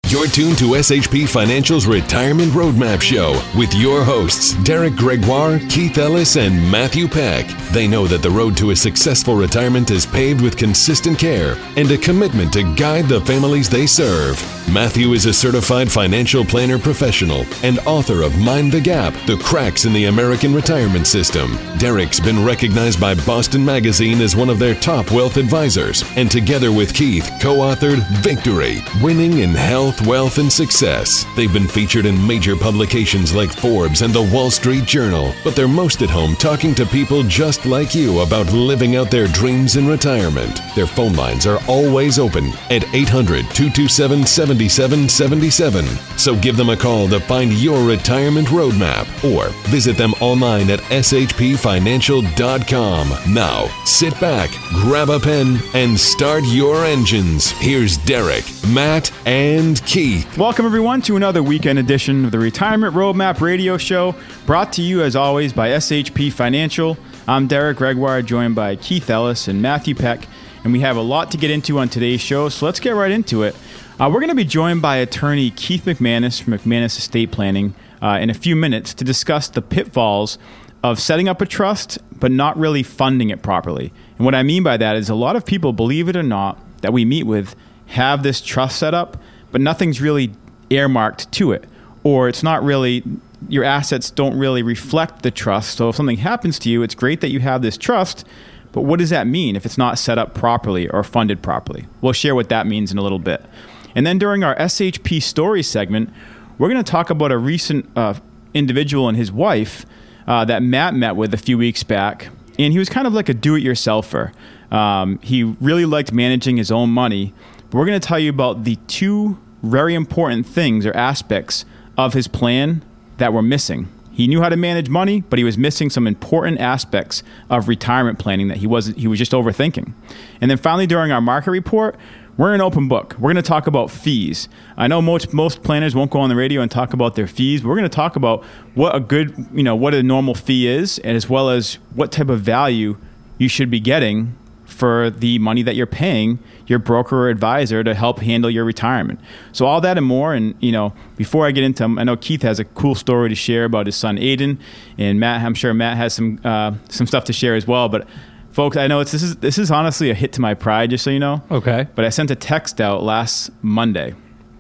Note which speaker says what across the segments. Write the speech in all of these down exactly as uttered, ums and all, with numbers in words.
Speaker 1: You're tuned to S H P Financial's Retirement Roadmap Show with your hosts, Derek Gregoire, Keith Ellis, and Matthew Peck. They know that the road to a successful retirement is paved with consistent care and a commitment to guide the families they serve. Matthew is a certified financial planner professional and author of Mind the Gap, The Cracks in the American Retirement System. Derek's been recognized by Boston Magazine as one of their top wealth advisors, and together with Keith, co-authored Victory, Winning in Health, Wealth, and Success. They've been featured in major publications like Forbes and the Wall Street Journal, but they're most at home talking to people just like you about living out their dreams in retirement. Their phone lines are always open at eight hundred, two two seven, seven seven seven seven. So give them a call to find your retirement roadmap or visit them online at s h p financial dot com. Now, sit back, grab a pen, and start your engines. Here's Derek, Matt, and Keith.
Speaker 2: Welcome, everyone, to another weekend edition of the Retirement Roadmap Radio Show, brought to you, as always, by S H P Financial. I'm Derek Gregoire, joined by Keith Ellis and Matthew Peck, and we have a lot to get into on today's show, so let's get right into it. Uh, we're going to be joined by attorney Keith McManus from McManus Estate Planning uh, in a few minutes to discuss the pitfalls of setting up a trust but not really funding it properly. And what I mean by that is a lot of people, believe it or not, that we meet with have this trust set up, but nothing's really earmarked to it, or it's not really, your assets don't really reflect the trust. So if something happens to you, it's great that you have this trust, but what does that mean if it's not set up properly or funded properly? We'll share what that means in a little bit. And then during our S H P Stories segment, we're going to talk about a recent uh, individual and his wife uh, that Matt met with a few weeks back. And he was kind of like a do-it-yourselfer. Um, he really liked managing his own money. But we're going to tell you about the two very important things or aspects of his plan that were missing. He knew how to manage money, but he was missing some important aspects of retirement planning that he wasn't, he was just overthinking. And then finally, during our market report, we're an open book. We're going to talk about fees. I know most most planners won't go on the radio and talk about their fees, but we're going to talk about what a good, you know, what a normal fee is, and as well as what type of value you should be getting for the money that you're paying your broker or advisor to help handle your retirement. So all that and more. And, you know, before I get into them, I know Keith has a cool story to share about his son, Aiden, and Matt, I'm sure Matt has some uh, some stuff to share as well. But folks, I know it's this is this is honestly a hit to my pride, just so you know.
Speaker 3: Okay.
Speaker 2: But I sent a text out last Monday,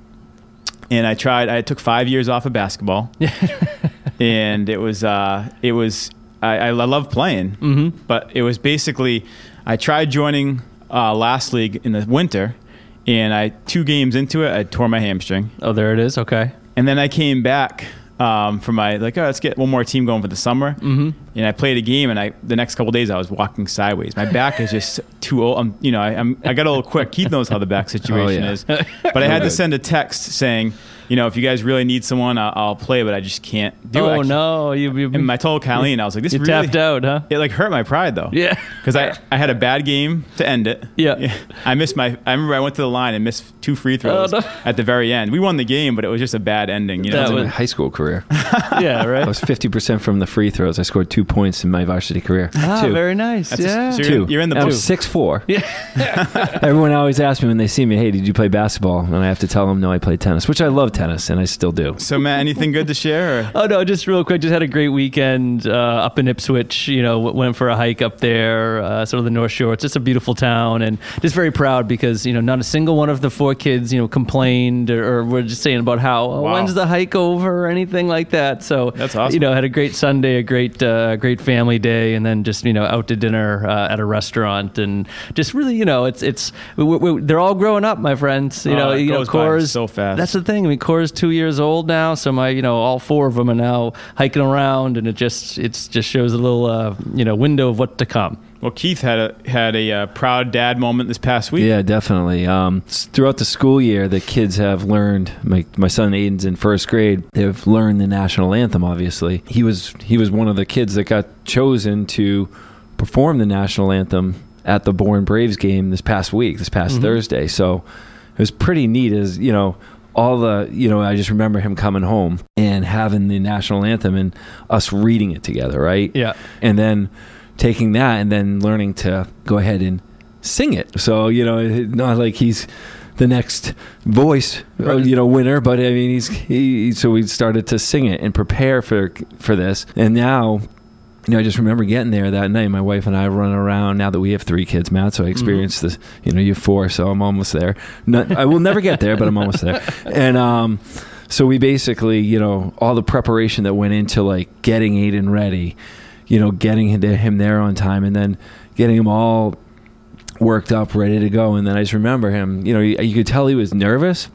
Speaker 2: and I tried. I took five years off of basketball, and it was uh, it was I, I love playing,
Speaker 3: mm-hmm.
Speaker 2: but it was basically I tried joining uh, last league in the winter, and I two games into it, I tore my hamstring.
Speaker 3: Oh, there it is. Okay.
Speaker 2: And then I came back. Um, for my, like, oh, let's get one more team going for the summer.
Speaker 3: Mm-hmm.
Speaker 2: And I played a game, and I the next couple of days I was walking sideways. My back is just too old. I'm, you know, I, I'm, I got a little quick. Keith knows how the back situation
Speaker 3: oh, yeah.
Speaker 2: is. But I had to send a text saying, you know, if you guys really need someone, I'll, I'll play, but I just can't do
Speaker 3: oh,
Speaker 2: it.
Speaker 3: Oh, no. You, you,
Speaker 2: and I told Colleen, I was like, this
Speaker 3: you
Speaker 2: really.
Speaker 3: tapped out, huh?
Speaker 2: It, like, hurt my pride, though.
Speaker 3: Yeah.
Speaker 2: Because I, I had a bad game to end it.
Speaker 3: Yeah.
Speaker 2: I missed my, I remember I went to the line and missed two free throws oh, no. at the very end. We won the game, but it was just a bad ending. You know?
Speaker 4: That was my high school career.
Speaker 3: Yeah, right.
Speaker 4: I was fifty percent from the free throws. I scored two points in my varsity career.
Speaker 3: Ah,
Speaker 4: two.
Speaker 3: Very nice.
Speaker 2: That's
Speaker 3: yeah.
Speaker 2: A, so
Speaker 4: two.
Speaker 2: You're, you're in the
Speaker 4: I'm
Speaker 2: book.
Speaker 4: six foot four.
Speaker 3: Yeah.
Speaker 4: Everyone always asks me when they see me, hey, did you play basketball? And I have to tell them, no, I played tennis, which I love tennis, and I still do.
Speaker 2: So, Matt, anything good to share? Or?
Speaker 3: Oh, no, just real quick. Just had a great weekend uh, up in Ipswich. You know, went for a hike up there, uh, sort of the North Shore. It's just a beautiful town, and just very proud because, you know, not a single one of the four kids, you know, complained or, or were just saying about how, oh,
Speaker 2: wow.
Speaker 3: when's the hike over or anything like that. So,
Speaker 2: that's awesome.
Speaker 3: You know, had a great Sunday, a great, uh, great family day, and then just, you know, out to dinner uh, at a restaurant, and just really, you know, it's it's we, we, they're all growing up, my friends. You
Speaker 2: oh,
Speaker 3: know, you know, Cora's
Speaker 2: so fast.
Speaker 3: That's the thing. I mean, Cora's two years old now, so my, you know, all four of them are now hiking around, and it just it's just shows a little, uh, you know, window of what to come.
Speaker 2: Well, Keith had a had a uh, proud dad moment this past week.
Speaker 4: Yeah, definitely. Um, throughout the school year, the kids have learned. My my son Aiden's in first grade. They've learned the national anthem. Obviously, he was he was one of the kids that got chosen to perform the national anthem at the Bourne Braves game this past week, this past mm-hmm. Thursday. So it was pretty neat. As you know, all the you know, I just remember him coming home and having the national anthem and us reading it together, right?
Speaker 3: Yeah,
Speaker 4: and then taking that and then learning to go ahead and sing it. So, you know, not like he's the next voice, uh, you know, winner. But I mean, he's he. So we started to sing it and prepare for for this, and now. You know, I just remember getting there that night. My wife and I run around now that we have three kids, Matt. So I experienced mm-hmm. this. You know, you have four, so I'm almost there. Not, I will never get there, but I'm almost there. And um, so we basically, you know, all the preparation that went into like getting Aiden ready, you know, getting him there on time, and then getting him all worked up, ready to go. And then I just remember him. You know, you, you could tell he was nervous,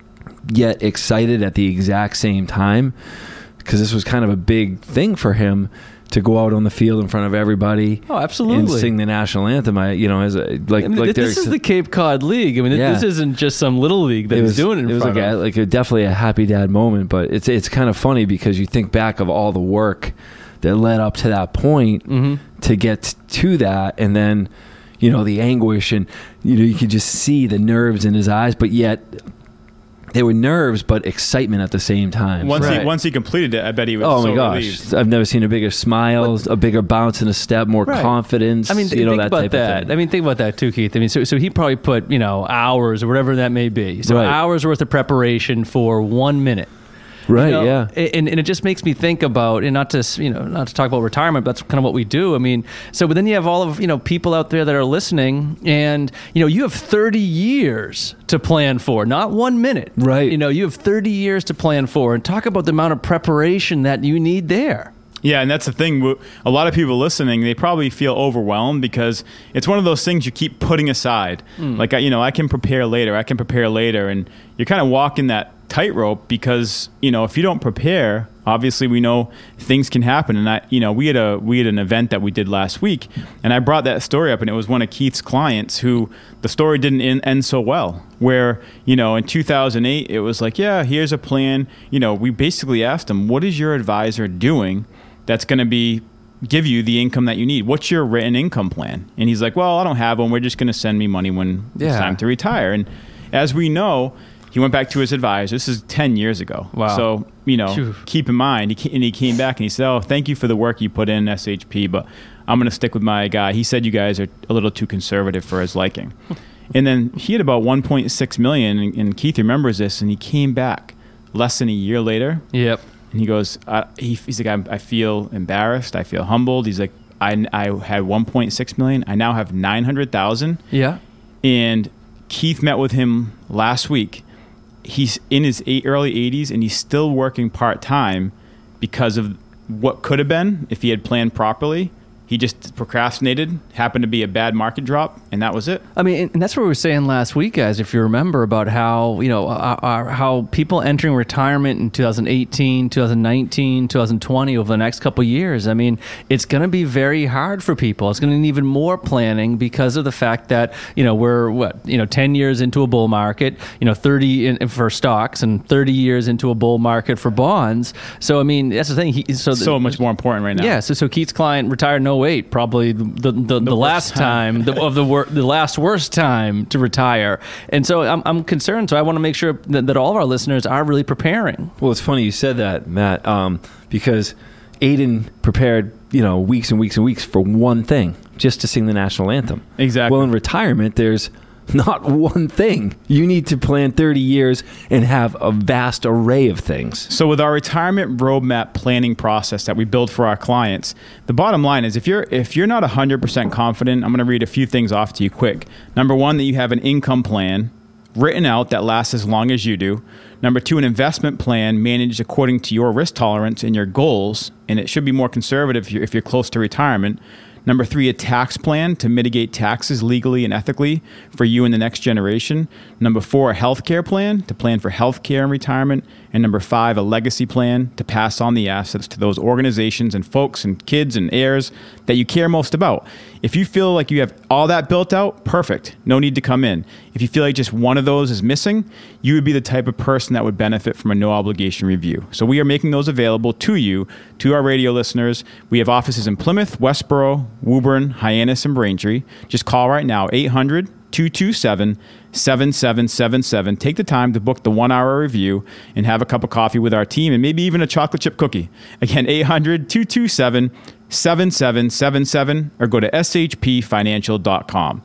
Speaker 4: yet excited at the exact same time, because this was kind of a big thing for him. To go out on the field in front of everybody,
Speaker 3: oh, absolutely,
Speaker 4: and sing the national anthem. I, you know, as a, like,
Speaker 3: I mean,
Speaker 4: like
Speaker 3: this is the Cape Cod League. I mean, yeah. this isn't just some little league that
Speaker 4: it
Speaker 3: he's
Speaker 4: was,
Speaker 3: doing it in
Speaker 4: it was
Speaker 3: front
Speaker 4: like
Speaker 3: of.
Speaker 4: A, like a, definitely a happy dad moment. But it's it's kind of funny because you think back of all the work that led up to that point
Speaker 3: mm-hmm.
Speaker 4: to get to that, and then you know the anguish, and you know you could just see the nerves in his eyes, but yet. They were nerves, but excitement at the same time.
Speaker 2: Once
Speaker 3: right.
Speaker 2: he once he completed it, I bet he was
Speaker 4: oh
Speaker 2: so
Speaker 4: my gosh.
Speaker 2: relieved.
Speaker 4: I've never seen a bigger smile,
Speaker 3: What?
Speaker 4: a bigger bounce in a step, more
Speaker 3: right.
Speaker 4: confidence.
Speaker 3: I mean,
Speaker 4: you know,
Speaker 3: think
Speaker 4: that
Speaker 3: about
Speaker 4: type
Speaker 3: that.
Speaker 4: of thing.
Speaker 3: I mean, think about that too, Keith. I mean, so so he probably put, you know, hours or whatever that may be. So
Speaker 4: Right.
Speaker 3: hours worth of preparation for one minute.
Speaker 4: Right,
Speaker 3: You know,
Speaker 4: yeah.
Speaker 3: And, and it just makes me think about, and not to, you know, not to talk about retirement, but that's kind of what we do. I mean, so, but then you have all of, you know, people out there that are listening and, you know, you have thirty years to plan for, not one minute.
Speaker 4: Right.
Speaker 3: You know, you have thirty years to plan for, and talk about the amount of preparation that you need there.
Speaker 2: Yeah, and that's the thing. A lot of people listening, they probably feel overwhelmed because it's one of those things you keep putting aside. Mm. Like, you know, I can prepare later, I can prepare later. And you're kind of walking that tightrope because, you know, if you don't prepare, obviously we know things can happen. And I, you know, we had a we had an event that we did last week, and I brought that story up, and it was one of Keith's clients who the story didn't end, end so well. Where, you know, in two thousand eight, it was like, yeah, here's a plan. You know, we basically asked him, what is your advisor doing that's going to be give you the income that you need? What's your written income plan? And he's like, well, I don't have one. We're just going to send me money when
Speaker 3: yeah.
Speaker 2: it's time to retire. And as we know, he went back to his advisor. This is ten years ago.
Speaker 3: Wow.
Speaker 2: So, you know,
Speaker 3: Phew.
Speaker 2: keep in mind, he came, and he came back and he said, oh, thank you for the work you put in S H P, but I'm going to stick with my guy. He said you guys are a little too conservative for his liking. And then he had about one point six million dollars, and, and Keith remembers this, and he came back less than a year later.
Speaker 3: Yep. And
Speaker 2: he goes, I, he, he's like, I, I feel embarrassed. I feel humbled. He's like, I, I had one point six million dollars. I now have nine hundred thousand dollars.
Speaker 3: Yeah.
Speaker 2: And Keith met with him last week. He's in his eight, early eighties, and he's still working part-time because of what could have been if he had planned properly. He just procrastinated, happened to be a bad market drop, and that was it.
Speaker 3: I mean, and that's what we were saying last week, guys, if you remember, about how, you know, our, our, how people entering retirement in two thousand eighteen, two thousand nineteen, two thousand twenty, over the next couple of years, I mean, it's going to be very hard for people. It's going to need even more planning because of the fact that, you know, we're, what, you know, ten years into a bull market, you know, thirty in, for stocks and thirty years into a bull market for bonds. So, I mean, that's the thing. He, so
Speaker 2: so
Speaker 3: the,
Speaker 2: much more important right now.
Speaker 3: Yeah, so, so Keith's client retired no wait, probably the the, the, the last time, time the, of the wor- the last worst time to retire. And so I'm I'm concerned. So I want to make sure that, that all of our listeners are really preparing.
Speaker 4: Well, it's funny you said that, Matt, um, because Aiden prepared, you know, weeks and weeks and weeks for one thing, just to sing the national anthem.
Speaker 2: Exactly.
Speaker 4: Well, in retirement, there's not one thing. You need to plan thirty years and have a vast array of things.
Speaker 2: So with our retirement roadmap planning process that we build for our clients, the bottom line is if you're if you're not one hundred percent confident, I'm going to read a few things off to you quick. Number one, that you have an income plan written out that lasts as long as you do. Number two, an investment plan managed according to your risk tolerance and your goals, and it should be more conservative if you're, if you're close to retirement. Number three, a tax plan to mitigate taxes legally and ethically for you and the next generation. Number four, a healthcare plan to plan for healthcare in retirement. And number five, a legacy plan to pass on the assets to those organizations and folks and kids and heirs that you care most about. If you feel like you have all that built out, perfect. No need to come in. If you feel like just one of those is missing, you would be the type of person that would benefit from a no obligation review. So we are making those available to you, to our radio listeners. We have offices in Plymouth, Westboro, Woburn, Hyannis, and Braintree. Just call right now, eight hundred, two two seven, seven seven seven seven. Take the time to book the one-hour review and have a cup of coffee with our team and maybe even a chocolate chip cookie. Again, eight hundred, two two seven, seven seven seven seven or go to s h p financial dot com.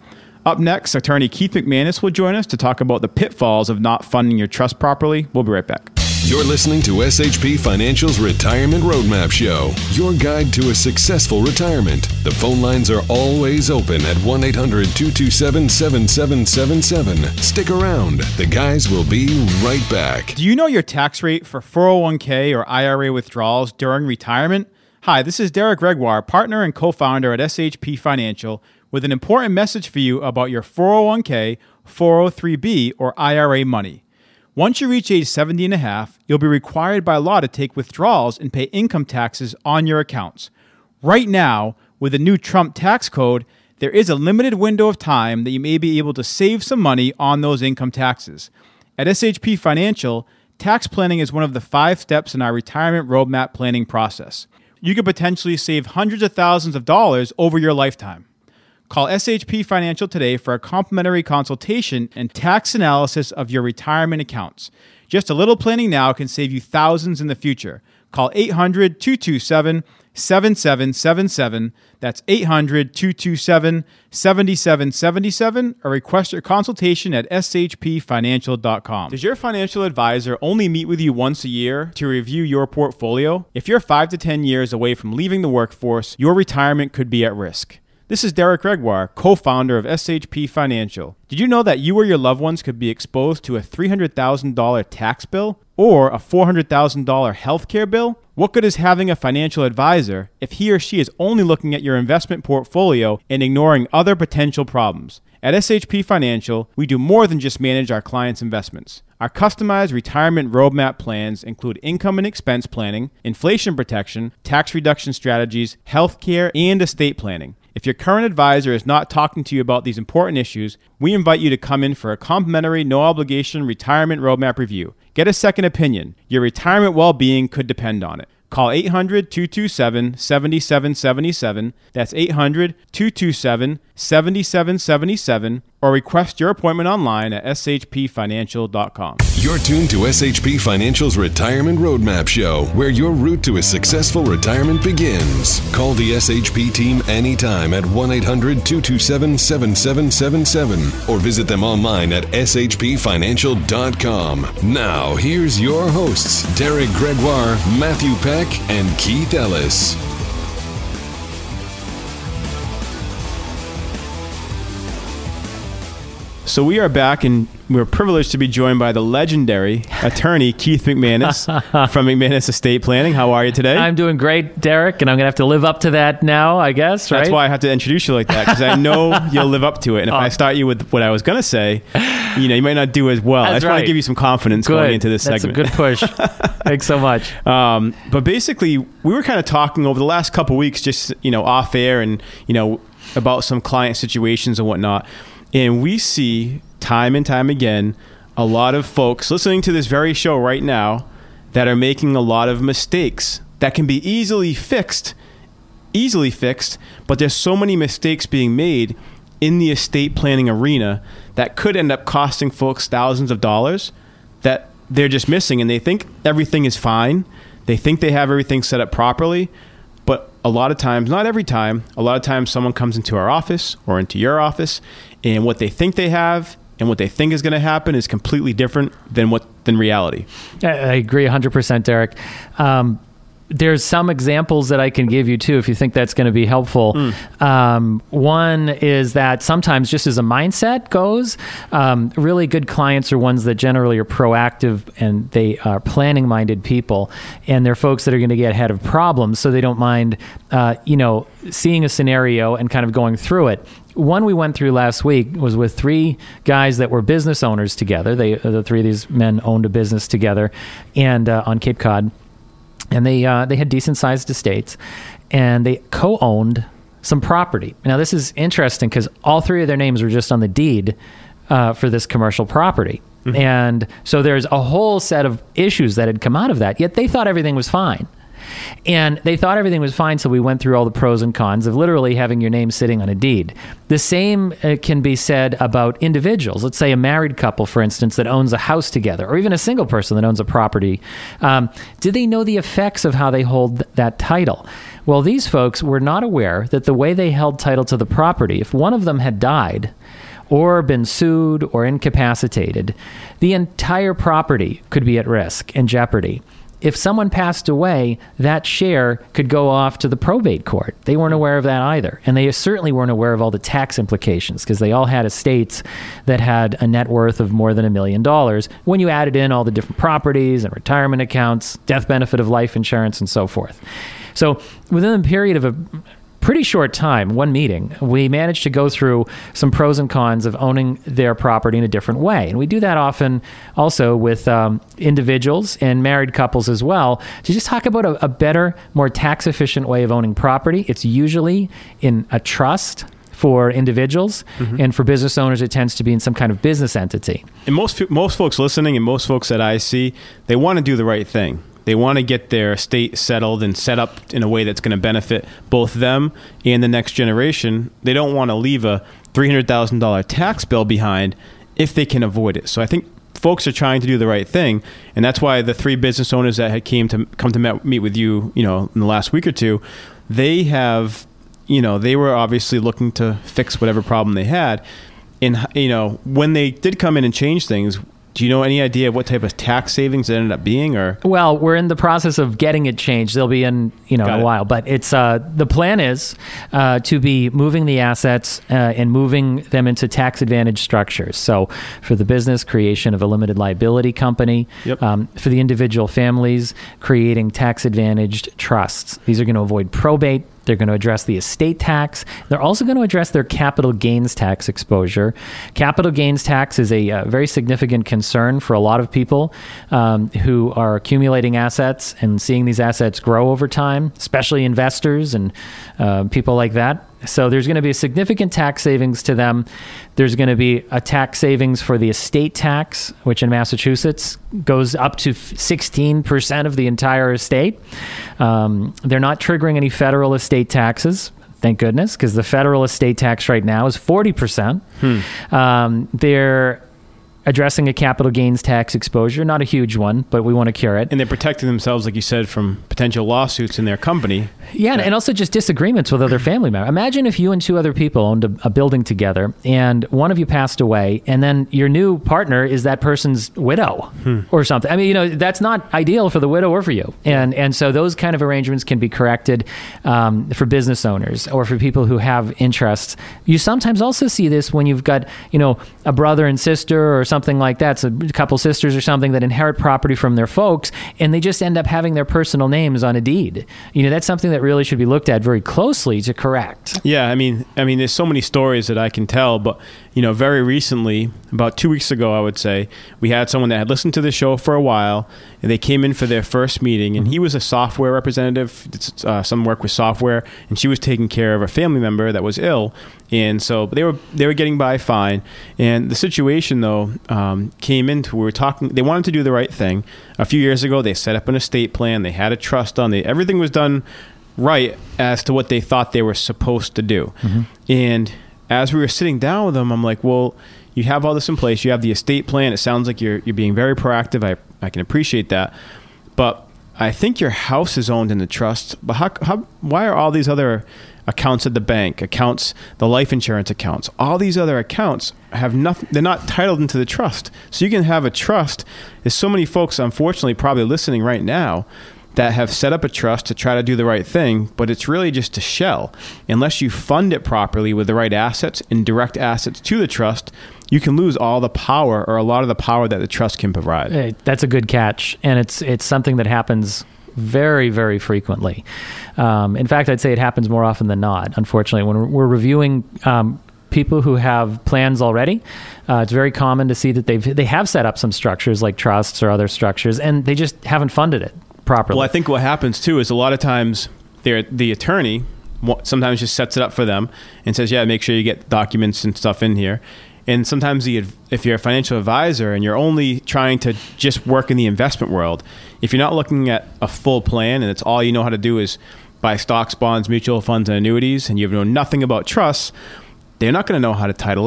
Speaker 2: Up next, attorney Keith McManus will join us to talk about the pitfalls of not funding your trust properly. We'll be right back.
Speaker 1: You're listening to S H P Financial's Retirement Roadmap Show, your guide to a successful retirement. The phone lines are always open at one eight hundred two two seven seven seven seven seven. Stick around. The guys will be right back.
Speaker 2: Do you know your tax rate for four oh one k or I R A withdrawals during retirement? Hi, this is Derek Gregoire, partner and co-founder at S H P Financial, with an important message for you about your four oh one k, four oh three b, or I R A money. Once you reach age seventy and a half, you'll be required by law to take withdrawals and pay income taxes on your accounts. Right now, with the new Trump tax code, there is a limited window of time that you may be able to save some money on those income taxes. At S H P Financial, tax planning is one of the five steps in our retirement roadmap planning process. You could potentially save hundreds of thousands of dollars over your lifetime. Call S H P Financial today for a complimentary consultation and tax analysis of your retirement accounts. Just a little planning now can save you thousands in the future. Call eight hundred two two seven seven seven seven seven. That's eight hundred two two seven seven seven seven seven, or request your consultation at s h p financial dot com. Does your financial advisor only meet with you once a year to review your portfolio? If you're five to ten years away from leaving the workforce, your retirement could be at risk. This is Derek Gregoire, co-founder of S H P Financial. Did you know that you or your loved ones could be exposed to a three hundred thousand dollars tax bill or a four hundred thousand dollars healthcare bill? What good is having a financial advisor if he or she is only looking at your investment portfolio and ignoring other potential problems? At S H P Financial, we do more than just manage our clients' investments. Our customized retirement roadmap plans include income and expense planning, inflation protection, tax reduction strategies, healthcare, and estate planning. If your current advisor is not talking to you about these important issues, we invite you to come in for a complimentary, no-obligation retirement roadmap review. Get a second opinion. Your retirement well-being could depend on it. Call eight hundred two two seven seven seven seven seven. That's eight hundred two two seven seven seven seven seven, or request your appointment online at s h p financial dot com.
Speaker 1: You're tuned to S H P Financial's Retirement Roadmap Show, where your route to a successful retirement begins. Call the S H P team anytime at one eight hundred two two seven seven seven seven seven, or visit them online at s h p financial dot com. Now, here's your hosts, Derek Gregoire, Matthew Peck, and Keith Ellis.
Speaker 2: So we are back, and we're privileged to be joined by the legendary attorney Keith McManus from McManus Estate Planning. How are you today?
Speaker 3: I'm doing great, Derek, and I'm going to have to live up to that now, I guess, right?
Speaker 2: That's why I have to introduce you like that, because I know you'll live up to it. And if oh. I start you with what I was going to say, you know, you might not do as well.
Speaker 3: That's
Speaker 2: I just
Speaker 3: right.
Speaker 2: want to give you some confidence
Speaker 3: good.
Speaker 2: going into this
Speaker 3: That's
Speaker 2: segment.
Speaker 3: That's a good push. Thanks so much.
Speaker 2: Um, but basically, we were kind of talking over the last couple of weeks, just, you know, off air and, you know, about some client situations and whatnot. And we see time and time again a lot of folks listening to this very show right now that are making a lot of mistakes that can be easily fixed, easily fixed, but there's so many mistakes being made in the estate planning arena that could end up costing folks thousands of dollars that they're just missing, and they think everything is fine. They think they have everything set up properly, but a lot of times, not every time, a lot of times someone comes into our office or into your office, and what they think they have and what they think is going to happen is completely different than what than reality.
Speaker 3: I agree one hundred percent, Derek. Um, there's some examples that I can give you too, if you think that's going to be helpful. Mm. Um, one is that sometimes, just as a mindset goes, um, really good clients are ones that generally are proactive and they are planning-minded people, and they're folks that are going to get ahead of problems, so they don't mind, uh, you know, seeing a scenario and kind of going through it. One we went through last week was with three guys that were business owners together. They, the three of these men owned a business together, and uh, on Cape Cod. And they uh, they had decent-sized estates, and they co-owned some property. Now, this is interesting because all three of their names were just on the deed uh, for this commercial property. Mm-hmm. And so there's a whole set of issues that had come out of that, yet they thought everything was fine. And they thought everything was fine, so we went through all the pros and cons of literally having your name sitting on a deed. The same uh, can be said about individuals. Let's say a married couple, for instance, that owns a house together, or even a single person that owns a property. Um, do they know the effects of how they hold th- that title? Well, these folks were not aware that the way they held title to the property, if one of them had died,
Speaker 5: or been sued or incapacitated, the entire property could be at risk and jeopardy. If someone passed away, that share could go off to the probate court. They weren't aware of that either. And they certainly weren't aware of all the tax implications because they all had estates that had a net worth of more than a million dollars when you added in all the different properties and retirement accounts, death benefit of life insurance, and so forth. So within the period of a pretty short time, one meeting, we managed to go through some pros and cons of owning their property in a different way. And we do that often also with um, individuals and married couples as well, to just talk about a, a better, more tax-efficient way of owning property. It's usually in a trust for individuals, mm-hmm. and for business owners, it tends to be in some kind of business entity.
Speaker 2: And most most folks listening and most folks that I see, they want to do the right thing. They want to get their estate settled and set up in a way that's going to benefit both them and the next generation. They don't want to leave a three hundred thousand dollars tax bill behind if they can avoid it. So I think folks are trying to do the right thing, and that's why the three business owners that had came to come to met, meet with you, you know, in the last week or two, they have, you know, they were obviously looking to fix whatever problem they had. And, you know, when they did come in and change things, do you know any idea what type of tax savings it ended up being? Or
Speaker 5: well, we're in the process of getting it changed. They'll be in, you know, in a while. But it's uh, the plan is uh, to be moving the assets uh, and moving them into tax advantage structures. So for the business, creation of a limited liability company.
Speaker 2: Yep.
Speaker 5: Um, for the individual families, creating tax advantaged trusts. These are going to avoid probate. They're going to address the estate tax. They're also going to address their capital gains tax exposure. Capital gains tax is a, a very significant concern for a lot of people um, who are accumulating assets and seeing these assets grow over time, especially investors and uh, people like that. So there's going to be a significant tax savings to them. There's going to be a tax savings for the estate tax, which in Massachusetts goes up to sixteen percent of the entire estate. Um, they're not triggering any federal estate taxes, thank goodness, because the federal estate tax right now is forty percent. Hmm. Um, they're addressing a capital gains tax exposure, not a huge one, but we want to cure it.
Speaker 2: And they're protecting themselves, like you said, from potential lawsuits in their company.
Speaker 5: Yeah, and also just disagreements with other family members. Imagine if you and two other people owned a, a building together, and one of you passed away, and then your new partner is that person's widow hmm. or something. I mean, you know, that's not ideal for the widow or for you. And and so those kind of arrangements can be corrected um, for business owners or for people who have interests. You sometimes also see this when you've got, you know, a brother and sister or something like that, so a couple sisters or something that inherit property from their folks, and they just end up having their personal names on a deed. You know, that's something that really should be looked at very closely to correct.
Speaker 2: Yeah, I mean, I mean, there's so many stories that I can tell, but you know, very recently, about two weeks ago, I would say, we had someone that had listened to the show for a while, and they came in for their first meeting, and he was a software representative, did uh, some work with software, and she was taking care of a family member that was ill, and so they were they were getting by fine. And the situation, though, um, came into, we were talking, they wanted to do the right thing. A few years ago, they set up an estate plan, they had a trust on it, everything was done right as to what they thought they were supposed to do. Mm-hmm. And as we were sitting down with them, I'm like, well, you have all this in place. You have the estate plan. It sounds like you're you're being very proactive. I, I can appreciate that. But I think your house is owned in the trust. But how, how, why are all these other accounts at the bank, accounts, the life insurance accounts, all these other accounts have nothing, they're not titled into the trust. So you can have a trust. There's so many folks, unfortunately, probably listening right now that have set up a trust to try to do the right thing, but it's really just a shell. Unless you fund it properly with the right assets and direct assets to the trust, you can lose all the power or a lot of the power that the trust can provide.
Speaker 5: Hey, that's a good catch. And it's it's something that happens very, very frequently. Um, in fact, I'd say it happens more often than not, unfortunately. When we're reviewing um, people who have plans already, uh, it's very common to see that they've they have set up some structures like trusts or other structures, and they just haven't funded it properly.
Speaker 2: Well, I think what happens too is a lot of times the attorney sometimes just sets it up for them and says, yeah, make sure you get documents and stuff in here. And sometimes the, if you're a financial advisor and you're only trying to just work in the investment world, if you're not looking at a full plan and it's all you know how to do is buy stocks, bonds, mutual funds, and annuities, and you know nothing about trusts, they're not going to know how to title it. And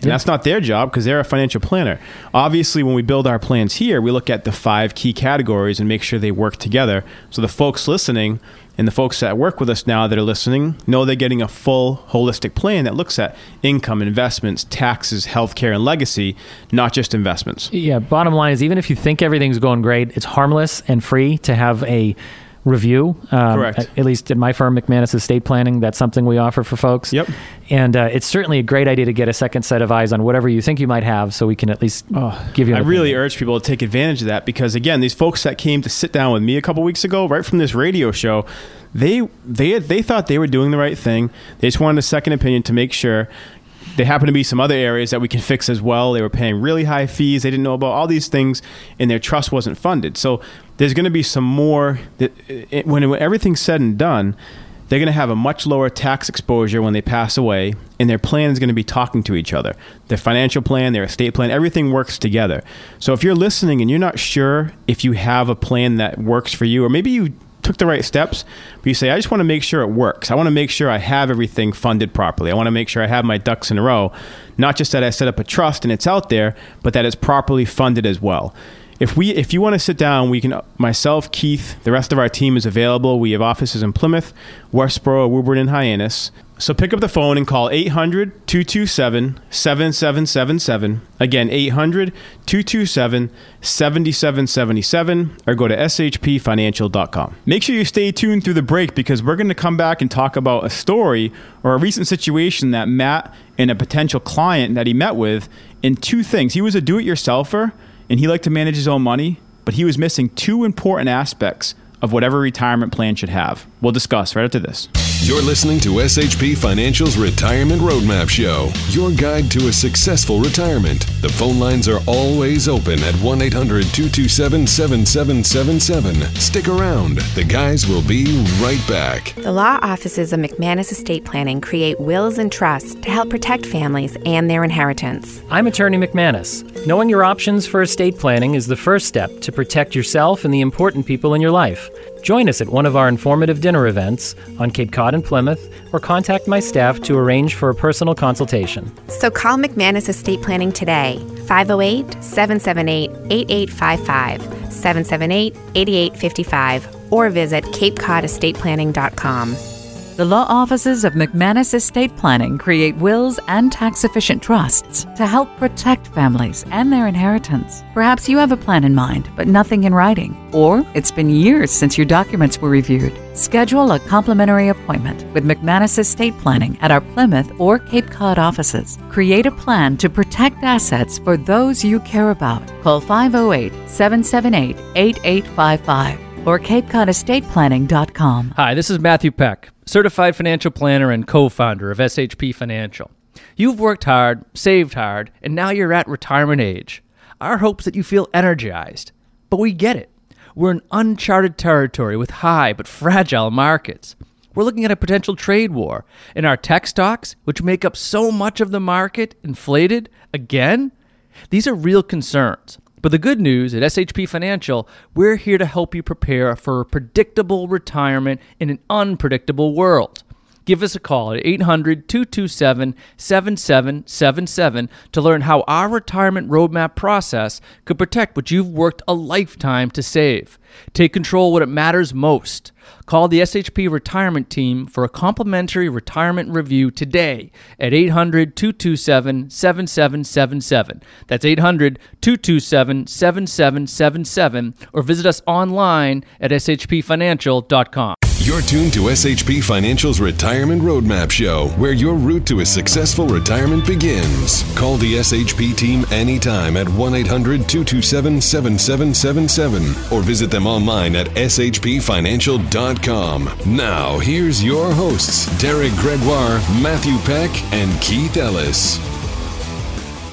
Speaker 2: And that's not their job because they're a financial planner. Obviously, when we build our plans here, we look at the five key categories and make sure they work together. So the folks listening and the folks that work with us now that are listening know they're getting a full holistic plan that looks at income, investments, taxes, healthcare, and legacy, not just investments.
Speaker 5: Yeah, bottom line is even if you think everything's going great, it's harmless and free to have a review. Um,
Speaker 2: Correct.
Speaker 5: At, at least at my firm, McManus Estate Planning, that's something we offer for folks.
Speaker 2: Yep.
Speaker 5: And uh, it's certainly a great idea to get a second set of eyes on whatever you think you might have so we can at least oh, give you an
Speaker 2: I really
Speaker 5: opinion.
Speaker 2: urge people to take advantage of that because, again, these folks that came to sit down with me a couple weeks ago, right from this radio show, they they they thought they were doing the right thing. They just wanted a second opinion to make sure. There happen to be some other areas that we can fix as well. They were paying really high fees. They didn't know about all these things, and their trust wasn't funded. So there's going to be some more. That, it, when, when everything's said and done, they're going to have a much lower tax exposure when they pass away, and their plan is going to be talking to each other. Their financial plan, their estate plan, everything works together. So if you're listening and you're not sure if you have a plan that works for you, or maybe you took the right steps, but you say, I just want to make sure it works. I want to make sure I have everything funded properly. I want to make sure I have my ducks in a row, not just that I set up a trust and it's out there, but that it's properly funded as well. If we, if you want to sit down, we can, myself, Keith, the rest of our team is available. We have offices in Plymouth, Westboro, Woburn, and Hyannis. So pick up the phone and call eight hundred, two two seven, seven seven seven seven. Again, eight hundred, two two seven, seven seven seven seven, or go to s h p financial dot com. Make sure you stay tuned through the break because we're going to come back and talk about a story or a recent situation that Matt and a potential client that he met with in two things. He was a do-it-yourselfer and he liked to manage his own money, but he was missing two important aspects of whatever retirement plan should have. We'll discuss right after this.
Speaker 1: You're listening to S H P Financial's Retirement Roadmap Show, your guide to a successful retirement. The phone lines are always open at one eight hundred, two two seven, seven seven seven seven. Stick around. The guys will be right back.
Speaker 6: The law offices of McManus Estate Planning create wills and trusts to help protect families and their inheritance.
Speaker 5: I'm Attorney McManus. Knowing your options for estate planning is the first step to protect yourself and the important people in your life. Join us at one of our informative dinner events on Cape Cod and Plymouth, or contact my staff to arrange for a personal consultation.
Speaker 6: So call McManus Estate Planning today, five oh eight, seven seven eight, eight eight five five, seven seven eight, eight eight five five, or visit cape cod estate planning dot com.
Speaker 7: The law offices of McManus Estate Planning create wills and tax-efficient trusts to help protect families and their inheritance. Perhaps you have a plan in mind, but nothing in writing. Or it's been years since your documents were reviewed. Schedule a complimentary appointment with McManus Estate Planning at our Plymouth or Cape Cod offices. Create a plan to protect assets for those you care about. Call five oh eight, seven seven eight, eight eight five five or cape cod estate planning dot com.
Speaker 3: Hi, this is Matthew Peck, certified financial planner and co-founder of S H P Financial. You've worked hard, saved hard, and now you're at retirement age. Our hope is that you feel energized. But we get it. We're in uncharted territory with high but fragile markets. We're looking at a potential trade war, and our tech stocks, which make up so much of the market, inflated again? These are real concerns. But the good news at S H P Financial, we're here to help you prepare for a predictable retirement in an unpredictable world. Give us a call at eight hundred, two two seven, seven seven seven seven to learn how our retirement roadmap process could protect what you've worked a lifetime to save. Take control of what matters most. Call the S H P Retirement Team for a complimentary retirement review today at eight hundred, two two seven, seven seven seven seven. That's eight hundred, two two seven, seven seven seven seven, or visit us online at s h p financial dot com.
Speaker 1: You're tuned to S H P Financial's Retirement Roadmap Show, where your route to a successful retirement begins. Call the S H P team anytime at one eight hundred, two two seven, seven seven seven seven or visit them online at s h p financial dot com. Now, here's your hosts, Derek Gregoire, Matthew Peck, and Keith Ellis.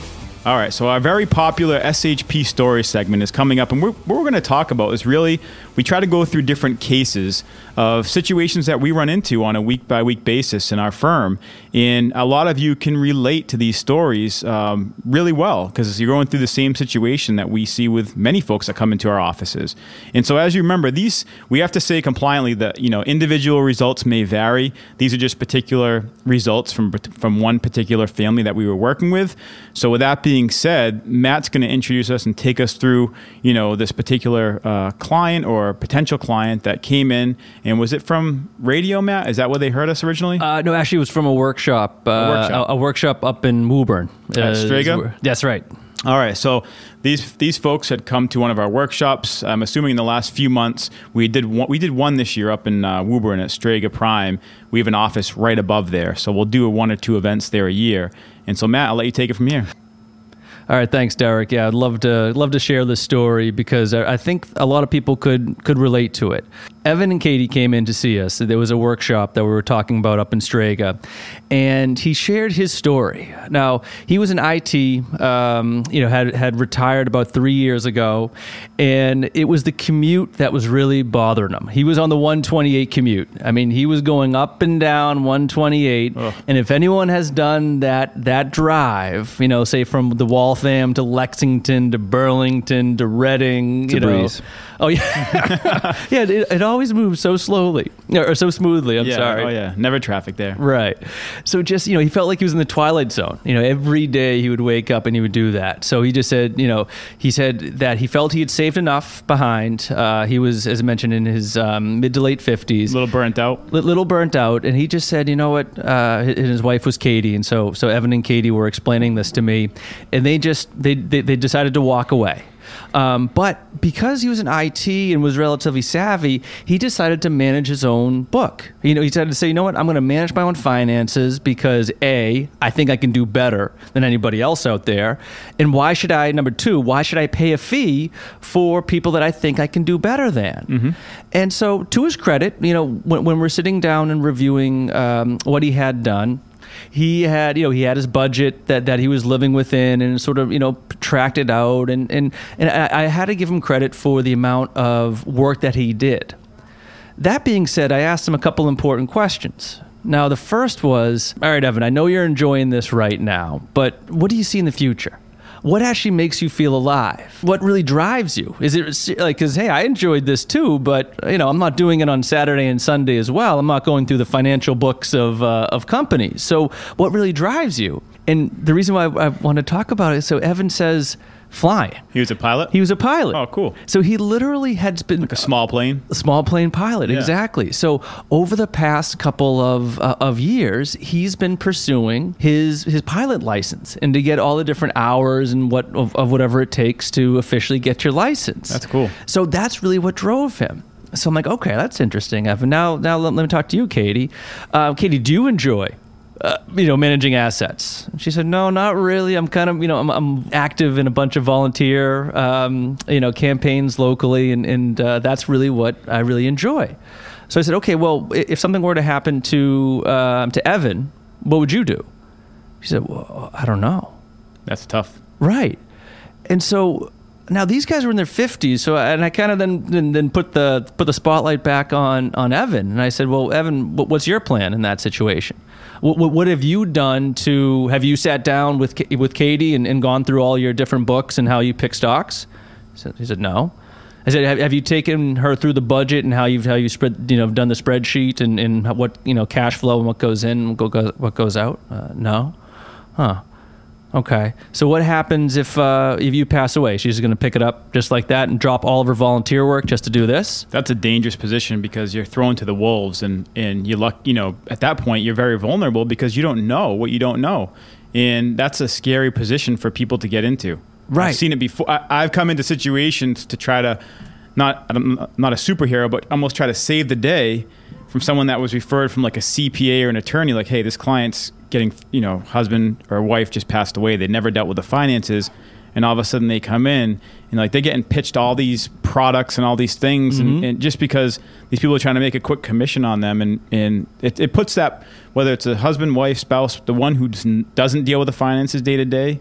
Speaker 2: All right, so our very popular S H P story segment is coming up, and we're, what we're going to talk about is really, we try to go through different cases of situations that we run into on a week-by-week basis in our firm, and a lot of you can relate to these stories um, really well, because you're going through the same situation that we see with many folks that come into our offices. And so as you remember, these, we have to say compliantly that, you know, individual results may vary. These are just particular results from, from one particular family that we were working with. So with that being said, Matt's going to introduce us and take us through, you know, this particular uh, client or potential client that came in. And was it from radio, Matt? Is that where they heard us originally?
Speaker 3: Uh, no, actually, it was from a workshop. Uh, a workshop. A, a workshop up in Woburn.
Speaker 2: At Strega?
Speaker 3: That's right.
Speaker 2: All right, so these these folks had come to one of our workshops. I'm assuming in the last few months we did one, we did one this year up in uh, Woburn at Strega Prime. We have an office right above there, so we'll do one or two events there a year. And so, Matt, I'll let you take it from here.
Speaker 3: All right, thanks, Derek. Yeah, I'd love to love to share this story because I think a lot of people could could relate to it. Evan and Katie came in to see us. There was a workshop that we were talking about up in Strega, and he shared his story. Now, he was in I T, um, you know, had had retired about three years ago, and it was the commute that was really bothering him. He was on the one twenty-eight commute. I mean, he was going up and down one twenty-eight, Ugh. And if anyone has done that that drive, you know, say from the Waltham to Lexington to Burlington to Reading,
Speaker 4: it's
Speaker 3: you
Speaker 4: a
Speaker 3: know,
Speaker 4: breeze.
Speaker 3: oh yeah, yeah, it, it always moves so slowly or so smoothly. I'm
Speaker 2: yeah,
Speaker 3: sorry.
Speaker 2: Oh yeah, never traffic there.
Speaker 3: Right. So just, you know, he felt like he was in the twilight zone. You know, every day he would wake up and he would do that. So he just said, you know, he said that he felt he had saved enough behind. Uh, he was, as I mentioned, in his um, mid to late fifties.
Speaker 2: A little burnt out.
Speaker 3: L- little burnt out. And he just said, you know what, uh, and his wife was Katie. And so, so Evan and Katie were explaining this to me. And they just, they, they, they decided to walk away. Um, but because he was in I T and was relatively savvy, he decided to manage his own book. You know, he decided to say, you know what, I'm going to manage my own finances because A, I think I can do better than anybody else out there. And why should I, number two, why should I pay a fee for people that I think I can do better than? Mm-hmm. And so to his credit, you know, when, when we're sitting down and reviewing um, what he had done, he had, you know, he had his budget that, that he was living within and sort of, you know, tracked it out. And, and, and I, I had to give him credit for the amount of work that he did. That being said, I asked him a couple important questions. Now, the first was, all right, Evan, I know you're enjoying this right now, but what do you see in the future? What actually makes you feel alive? What really drives you? Is it like, because, hey, I enjoyed this too, but, you know, I'm not doing it on Saturday and Sunday as well. I'm not going through the financial books of uh, of companies. So what really drives you? And the reason why I, I want to talk about it, so Evan says, flying.
Speaker 2: He was a pilot?
Speaker 3: He was a pilot.
Speaker 2: Oh, cool.
Speaker 3: So he literally had been...
Speaker 2: Like a small plane?
Speaker 3: A small plane pilot, yeah. Exactly. So over the past couple of uh, of years, he's been pursuing his his pilot license and to get all the different hours and what of, of whatever it takes to officially get your license.
Speaker 2: That's cool.
Speaker 3: So that's really what drove him. So I'm like, okay, that's interesting, Evan. Now, now let, let me talk to you, Katie. Uh, Katie, do you enjoy... Uh, you know, managing assets? She said, no, not really. I'm kind of, you know, I'm, I'm active in a bunch of volunteer, um, you know, campaigns locally, and, and uh, that's really what I really enjoy. So I said, okay, well, if something were to happen to uh, to Evan, what would you do? She said, well, I don't know.
Speaker 2: That's tough.
Speaker 3: Right. And so now these guys were in their fifties, so and I kind of then, then then put the put the spotlight back on on Evan, and I said, well, Evan, what's your plan in that situation? What, what, what have you done to, have you sat down with with Katie and, and gone through all your different books and how you pick stocks? He said, he said no. I said, have, have you taken her through the budget and how you've how you spread, you know, done the spreadsheet and, and what, you know, cash flow and what goes in and what goes out? Uh, no. Huh. Okay. So what happens if uh, if you pass away? She's going to pick it up just like that and drop all of her volunteer work just to do this?
Speaker 2: That's a dangerous position because you're thrown to the wolves, and, and you luck. You know, at that point, you're very vulnerable because you don't know what you don't know, and that's a scary position for people to get into.
Speaker 3: Right.
Speaker 2: I've seen it before. I, I've come into situations to try to, not I'm not a superhero, but almost try to save the day from someone that was referred from like a C P A or an attorney. Like, hey, this client's getting, you know, husband or wife just passed away. They never dealt with the finances. And all of a sudden they come in and like they're getting pitched all these products and all these things. Mm-hmm. and, and just because these people are trying to make a quick commission on them. And, and it, it puts that, whether it's a husband, wife, spouse, the one who doesn't deal with the finances day to day,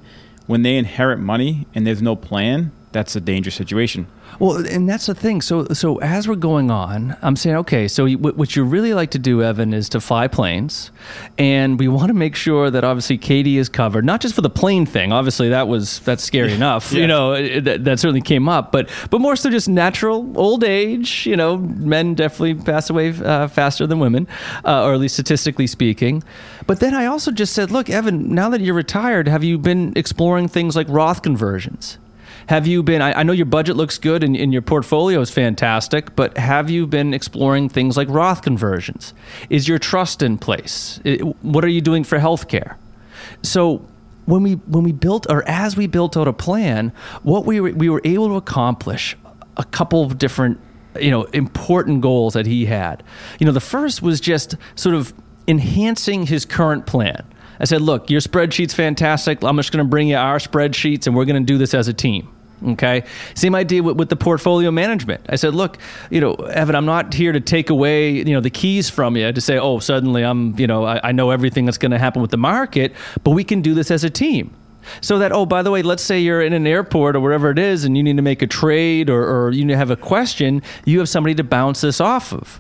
Speaker 2: when they inherit money and there's no plan, that's a dangerous situation.
Speaker 3: Well, and that's the thing. So, so as we're going on, I'm saying, okay, so you, what you really like to do, Evan, is to fly planes, and we want to make sure that obviously Katie is covered, not just for the plane thing. Obviously, that was that's scary enough.
Speaker 2: Yeah.
Speaker 3: You know, it, that, that certainly came up, but but more so just natural old age. You know, men definitely pass away uh, faster than women, uh, or at least statistically speaking. But then I also just said, look, Evan, now that you're retired, have you been exploring things like Roth conversions? Have you been, I, I know your budget looks good and, and your portfolio is fantastic, but have you been exploring things like Roth conversions? Is your trust in place? It, what are you doing for healthcare? So when we when we built, or as we built out a plan, what we were, we were able to accomplish a couple of different, you know, important goals that he had. You know, the first was just sort of enhancing his current plan. I said, look, your spreadsheet's fantastic. I'm just going to bring you our spreadsheets, and we're going to do this as a team. Okay. Same idea with, with the portfolio management. I said, look, you know, Evan, I'm not here to take away, you know, the keys from you to say, oh, suddenly I'm, you know, I, I know everything that's going to happen with the market, but we can do this as a team. So that, oh, by the way, let's say you're in an airport or wherever it is and you need to make a trade or, or you need to have a question, you have somebody to bounce this off of.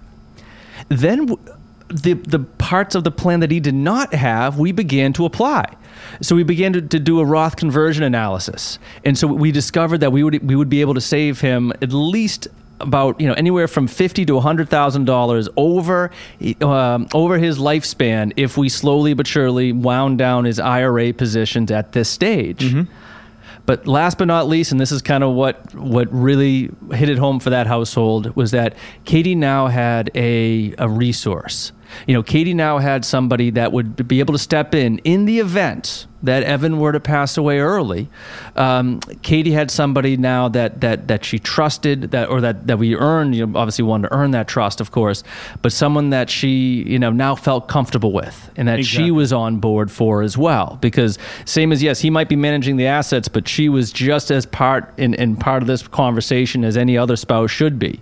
Speaker 3: Then the the parts of the plan that he did not have, we began to apply. So we began to, to do a Roth conversion analysis. And so we discovered that we would we would be able to save him at least about, you know, anywhere from fifty to one hundred thousand dollars over um, over his lifespan if we slowly but surely wound down his I R A positions at this stage. Mm-hmm. But last but not least, and this is kind of what what really hit it home for that household, was that Katie now had a a resource. You know, Katie now had somebody that would be able to step in in the event that Evan were to pass away early. Um, Katie had somebody now that that that she trusted, that or that that we earned. You know, obviously wanted to earn that trust, of course, but someone that she, you know, now felt comfortable with, and that exactly. she was on board for as well. Because same as yes, he might be managing the assets, but she was just as part in, in part of this conversation as any other spouse should be.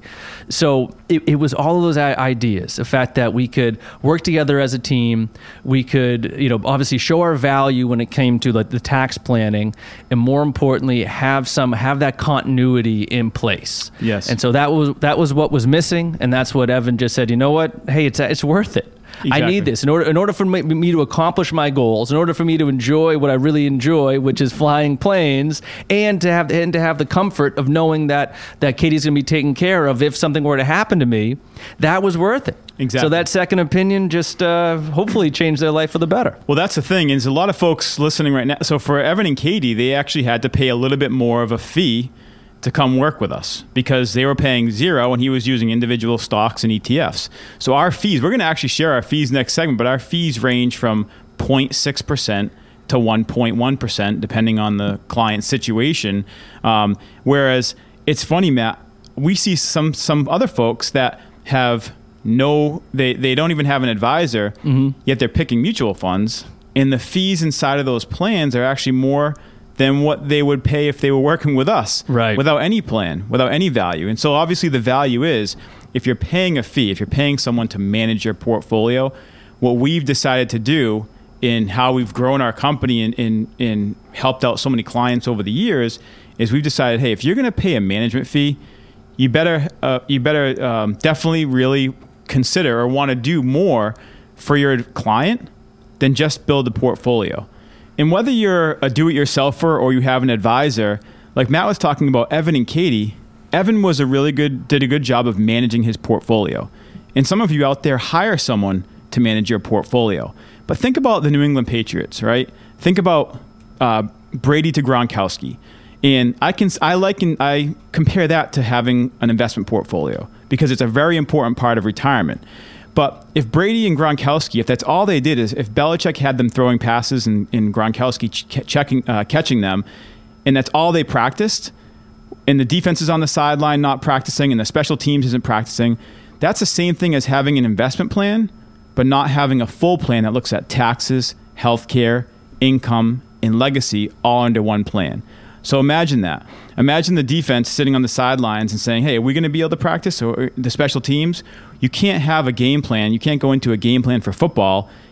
Speaker 3: So it, it was all of those ideas. The fact that we could work together as a team, we could, you know, obviously show our value when it came to like the tax planning, and more importantly, have some have that continuity in place.
Speaker 2: Yes.
Speaker 3: And so that was that was what was missing, and that's what Evan just said. You know what? Hey, it's it's worth it. Exactly. I need this in order in order for me, me to accomplish my goals, in order for me to enjoy what I really enjoy, which is flying planes, and to have and to have the comfort of knowing that that Katie's going to be taken care of if something were to happen to me. That was worth it.
Speaker 2: Exactly.
Speaker 3: So that second opinion just uh, hopefully changed their life for the better.
Speaker 2: Well, that's the thing. Is a lot of folks listening right now. So for Evan and Katie, they actually had to pay a little bit more of a fee to come work with us because they were paying zero and he was using individual stocks and E T Fs. So our fees, we're going to actually share our fees next segment, but our fees range from zero point six percent to one point one percent depending on the client's situation. Um, whereas it's funny, Matt, we see some some other folks that have no, they, they don't even have an advisor, mm-hmm. yet they're picking mutual funds, and the fees inside of those plans are actually more than what they would pay if they were working with us,
Speaker 3: right,
Speaker 2: without any plan, without any value. And so obviously the value is, if you're paying a fee, if you're paying someone to manage your portfolio, what we've decided to do in how we've grown our company and, and, and helped out so many clients over the years is we've decided, hey, if you're going to pay a management fee, you better uh, you better um, definitely really consider or want to do more for your client than just build a portfolio. And whether you're a do-it-yourselfer or you have an advisor, like Matt was talking about Evan and Katie, Evan was a really good, did a good job of managing his portfolio. And some of you out there hire someone to manage your portfolio. But think about the New England Patriots, right? Think about uh, Brady to Gronkowski. And I can I like and I compare that to having an investment portfolio because it's a very important part of retirement. But if Brady and Gronkowski, if that's all they did, is if Belichick had them throwing passes and, and Gronkowski ch- checking, uh, catching them, and that's all they practiced, and the defense is on the sideline not practicing, and the special teams isn't practicing, that's the same thing as having an investment plan, but not having a full plan that looks at taxes, healthcare, income, and legacy all under one plan. So imagine that. Imagine the defense sitting on the sidelines and saying, hey, are we going to be able to practice? Or the special teams? You can't have a game plan. You can't go into a game plan for football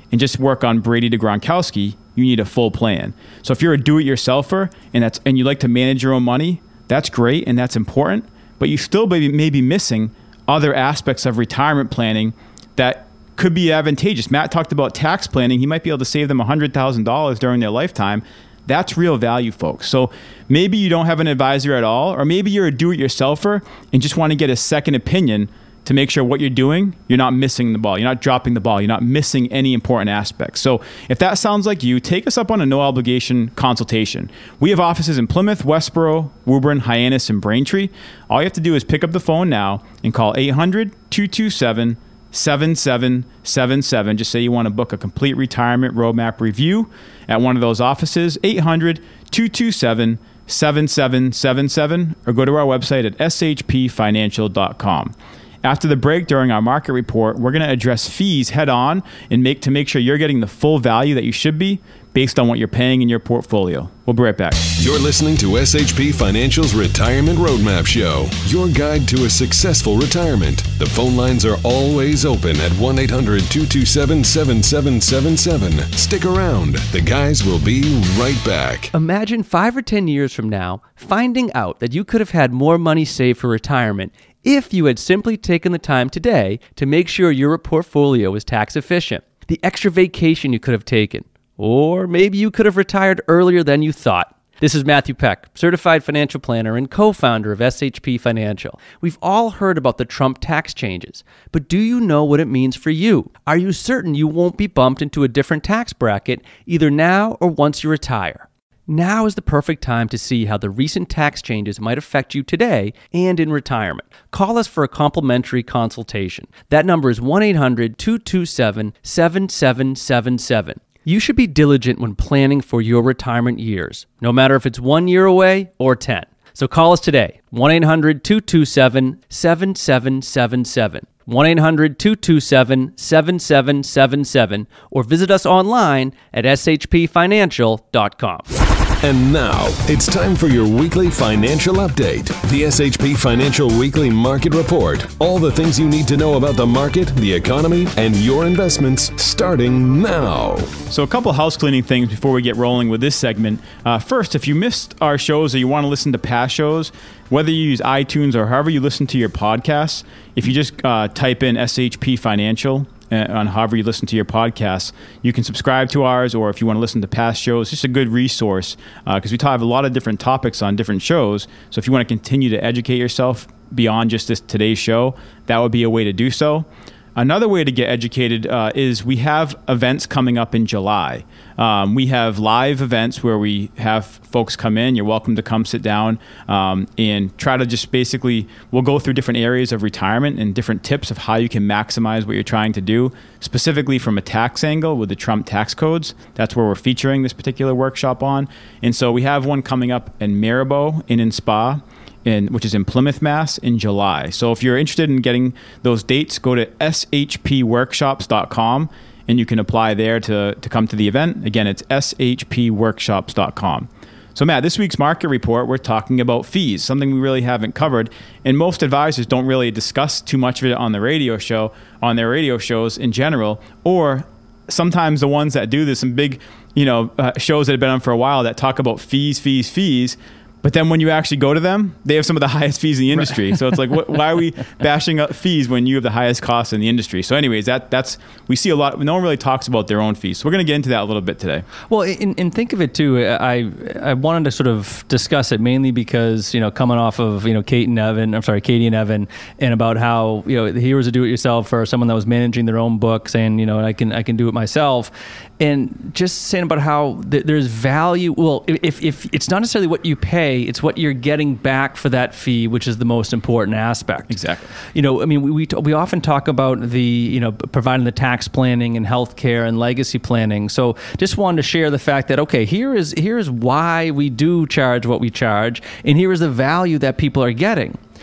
Speaker 2: and just work on Brady to Gronkowski, you need a full plan. So if you're a do-it-yourselfer and that's and you like to manage your own money, that's great and that's important, but you still may be, may be missing other aspects of retirement planning that could be advantageous. Matt talked about tax planning. He might be able to save them one hundred thousand dollars during their lifetime. That's real value, folks. So maybe you don't have an advisor at all, or maybe you're a do-it-yourselfer and just want to get a second opinion to make sure what you're doing, you're not missing the ball. You're not dropping the ball. You're not missing any important aspects. So if that sounds like you, take us up on a no-obligation consultation. We have offices in Plymouth, Westboro, Woburn, Hyannis, and Braintree. All you have to do is pick up the phone now and call eight hundred, two two seven, seven seven seven seven. Just say you want to book a complete retirement roadmap review at one of those offices, eight hundred, two two seven, seven seven seven seven, or go to our website at s h p financial dot com. After the break, during our market report, we're going to address fees head on and make to make sure you're getting the full value that you should be based on what you're paying in your portfolio. We'll be right back.
Speaker 1: You're listening to S H P Financial's Retirement Roadmap Show, your guide to a successful retirement. The phone lines are always open at one eight hundred, two two seven, seven seven seven seven. Stick around. The guys will be right back.
Speaker 3: Imagine five or ten years from now, finding out that you could have had more money saved for retirement if you had simply taken the time today to make sure your portfolio was tax efficient. The extra vacation you could have taken. Or maybe you could have retired earlier than you thought. This is Matthew Peck, certified financial planner and co-founder of S H P Financial. We've all heard about the Trump tax changes, but do you know what it means for you? Are you certain you won't be bumped into a different tax bracket either now or once you retire? Now is the perfect time to see how the recent tax changes might affect you today and in retirement. Call us for a complimentary consultation. That number is one eight hundred, two two seven, seven seven seven seven. You should be diligent when planning for your retirement years, no matter if it's one year away or ten. So call us today, one eight hundred, two two seven, seven seven seven seven. one eight hundred, two two seven, seven seven seven seven, or visit us online at s h p financial dot com.
Speaker 1: And now, it's time for your weekly financial update. The S H P Financial Weekly Market Report. All the things you need to know about the market, the economy, and your investments starting now.
Speaker 2: So a couple house cleaning things before we get rolling with this segment. Uh, first, if you missed our shows or you want to listen to past shows, whether you use iTunes or however you listen to your podcasts, if you just uh, type in S H P Financial on however you listen to your podcasts, you can subscribe to ours, or if you want to listen to past shows, it's just a good resource because uh, we have a lot of different topics on different shows. So if you want to continue to educate yourself beyond just this today's show, that would be a way to do so. Another way to get educated uh, is we have events coming up in July. Um, we have live events where we have folks come in. You're welcome to come sit down um, and try to just basically, we'll go through different areas of retirement and different tips of how you can maximize what you're trying to do, specifically from a tax angle with the Trump tax codes. That's where we're featuring this particular workshop on. And so we have one coming up in Maribor and in Spa, In, which is in Plymouth, Mass, in July. So if you're interested in getting those dates, go to s h p workshops dot com and you can apply there to, to come to the event. Again, it's s h p workshops dot com. So Matt, this week's market report, we're talking about fees, something we really haven't covered. And most advisors don't really discuss too much of it on the radio show, on their radio shows in general, or sometimes the ones that do this, some big, you know, uh, shows that have been on for a while that talk about fees, fees, fees. But then when you actually go to them, they have some of the highest fees in the industry. Right. So it's like, what, why are we bashing up fees when you have the highest costs in the industry? So anyways, that that's we see a lot. No one really talks about their own fees. So we're going to get into that a little bit today.
Speaker 3: Well, and, and think of it too. I I wanted to sort of discuss it mainly because, you know, coming off of, you know, Kate and Evan, I'm sorry, Katie and Evan, and about how, you know, he was a do-it-yourself or someone that was managing their own book, saying, you know, I can I can do it myself. And just saying about how th- there's value. Well, if, if it's not necessarily what you pay, it's what you're getting back for that fee, which is the most important aspect.
Speaker 2: Exactly.
Speaker 3: You know, I mean, we we, t- we often talk about the, you know, providing the tax planning and healthcare and legacy planning. So just wanted to share the fact that, okay, here is here is why we do charge what we charge, and here is the value that people are getting.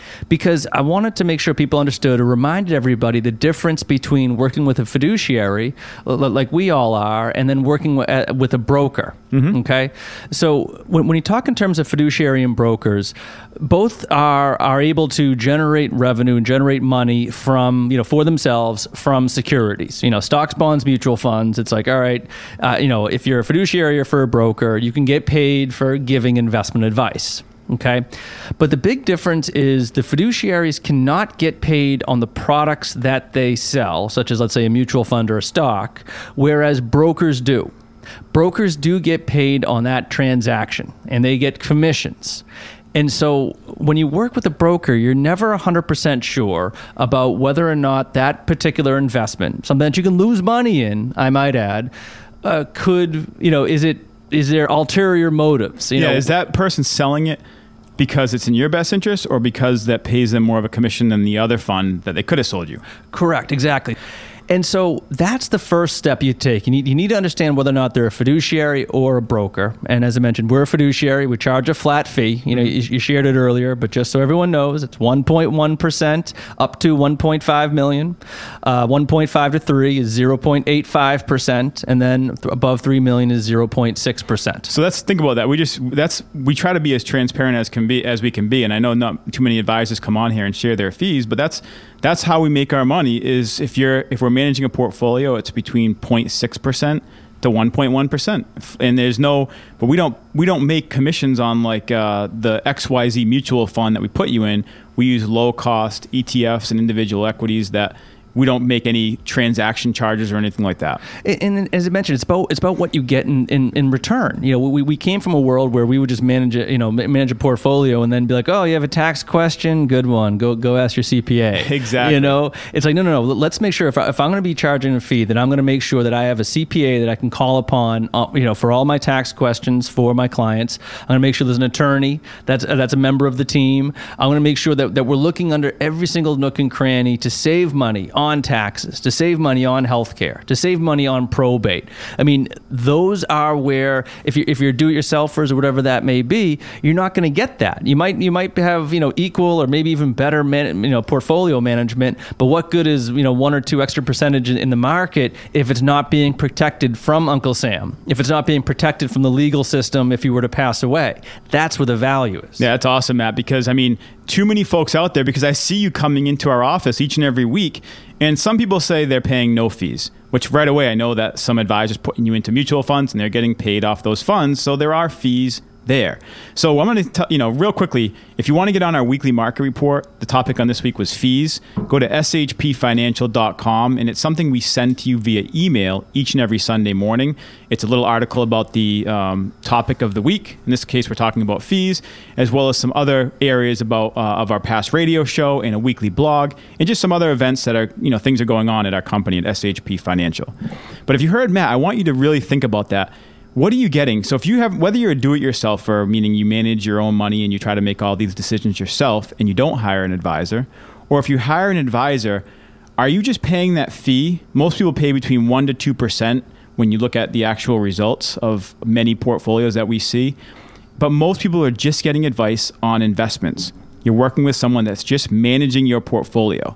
Speaker 3: because I wanted to make sure people understood or reminded everybody the difference between working with a fiduciary, like we all are, and then working with a broker. Mm-hmm. Okay, so when, when you talk in terms of fiduciary and brokers, both are are able to generate revenue and generate money from, you know, for themselves from securities, you know, stocks, bonds, mutual funds. It's like, all right, uh, you know, if you're a fiduciary or for a broker, you can get paid for giving investment advice. Okay. But the big difference is the fiduciaries cannot get paid on the products that they sell, such as, let's say, a mutual fund or a stock, whereas brokers do. Brokers do get paid on that transaction, and they get commissions. And so when you work with a broker, you're never one hundred percent sure about whether or not that particular investment, something that you can lose money in, I might add, uh, could, you know, is it, is there ulterior motives? You
Speaker 2: yeah,
Speaker 3: know,
Speaker 2: is that person selling it because it's in your best interest, or because that pays them more of a commission than the other fund that they could have sold you?
Speaker 3: Correct, exactly. And so that's the first step you take. You need, you need to understand whether or not they're a fiduciary or a broker. And as I mentioned, we're a fiduciary. We charge a flat fee. You know, you, you shared it earlier, but just so everyone knows, it's one point one percent up to one point five million. Uh, one point five to three is zero point eight five percent. And then th- above three million is zero point six percent.
Speaker 2: So let's think about that. We just, that's, we try to be as transparent as can be, as we can be. And I know not too many advisors come on here and share their fees, but that's, that's how we make our money. Is if you're, if we're managing a portfolio, it's between zero point six percent to one point one percent. And there's no, but we don't, we don't make commissions on like uh, the X Y Z mutual fund that we put you in. We use low cost E T Fs and individual equities that we don't make any transaction charges or anything like that.
Speaker 3: And, and as I mentioned, it's about it's about what you get in, in, in return. You know, we, we came from a world where we would just manage a, you know, manage a portfolio and then be like, oh, you have a tax question? Good one. Go go ask your C P A.
Speaker 2: Exactly.
Speaker 3: You know, it's like, no, no, no. Let's make sure if, I, if I'm going to be charging a fee, then I'm going to make sure that I have a C P A that I can call upon, uh, you know, for all my tax questions for my clients. I'm going to make sure there's an attorney that's uh, that's a member of the team. I'm going to make sure that, that we're looking under every single nook and cranny to save money on on taxes, to save money on healthcare, to save money on probate. I mean, those are where, if you're, if you're do-it-yourselfers or whatever that may be, you're not going to get that. You might you might have, you know, equal or maybe even better man, you know, portfolio management, but what good is, you know, one or two extra percentage in, in the market if it's not being protected from Uncle Sam, if it's not being protected from the legal system if you were to pass away? That's where the value is.
Speaker 2: Yeah, that's awesome, Matt, because I mean, too many folks out there, because I see you coming into our office each and every week, and some people say they're paying no fees, which right away I know that some advisors putting you into mutual funds and they're getting paid off those funds, so there are fees there. So I'm going to, you know, real quickly, if you want to get on our weekly market report, the topic on this week was fees. Go to s h p financial dot com, and it's something we send to you via email each and every Sunday morning. It's a little article about the um, topic of the week. In this case, we're talking about fees, as well as some other areas about uh, of our past radio show and a weekly blog, and just some other events that are, you know, things are going on at our company at S H P Financial. But if you heard Matt, I want you to really think about that. What are you getting? So if you have, whether you're a do-it-yourselfer, meaning you manage your own money and you try to make all these decisions yourself and you don't hire an advisor, or if you hire an advisor, are you just paying that fee? Most people pay between one to two percent when you look at the actual results of many portfolios that we see. But most people are just getting advice on investments. You're working with someone that's just managing your portfolio.